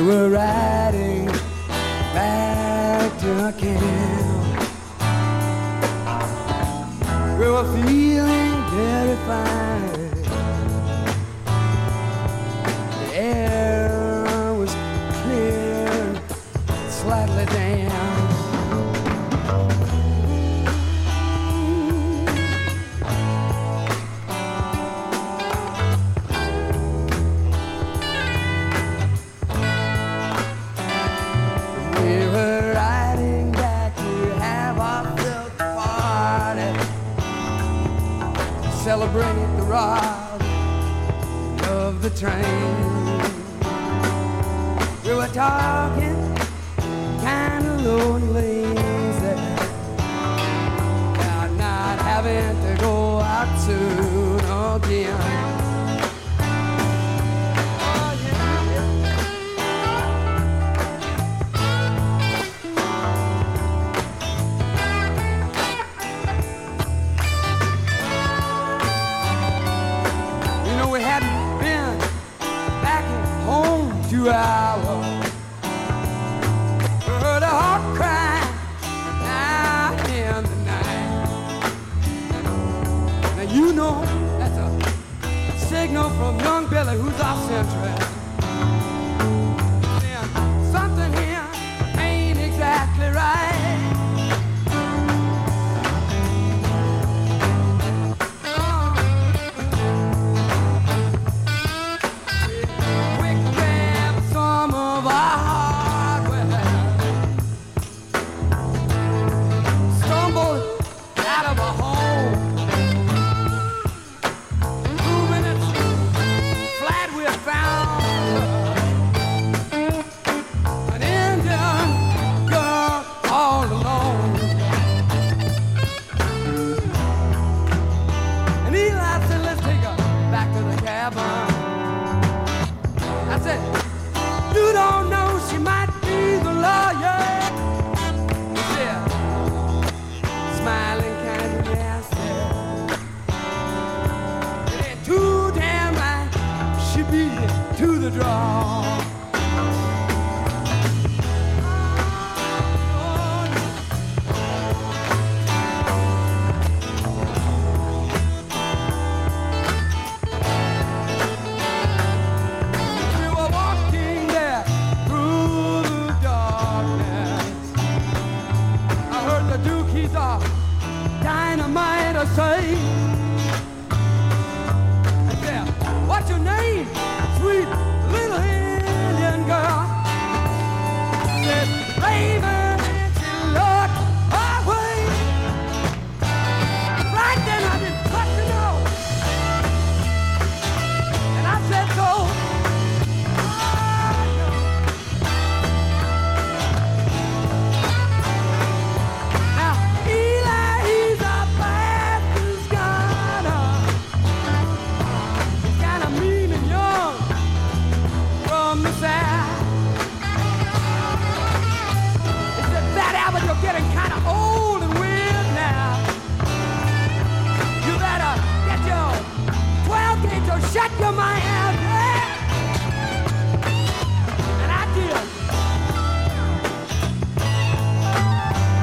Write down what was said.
were riding back to camp. We were feeling very fine. The air was clear, slightly damp. Celebrate the ride of the train. We were talking kind of lonely, about not having to go out soon again. We hadn't been back home 2 hours. Heard a heart cry out in the night. Now you know that's a signal from young Billy, who's off central. Then something here ain't exactly right. I said, you don't know, she might be the lawyer. He said, smiling kind of nasty. It ain't too damn right, she beat it to the draw. Dynamite, I say.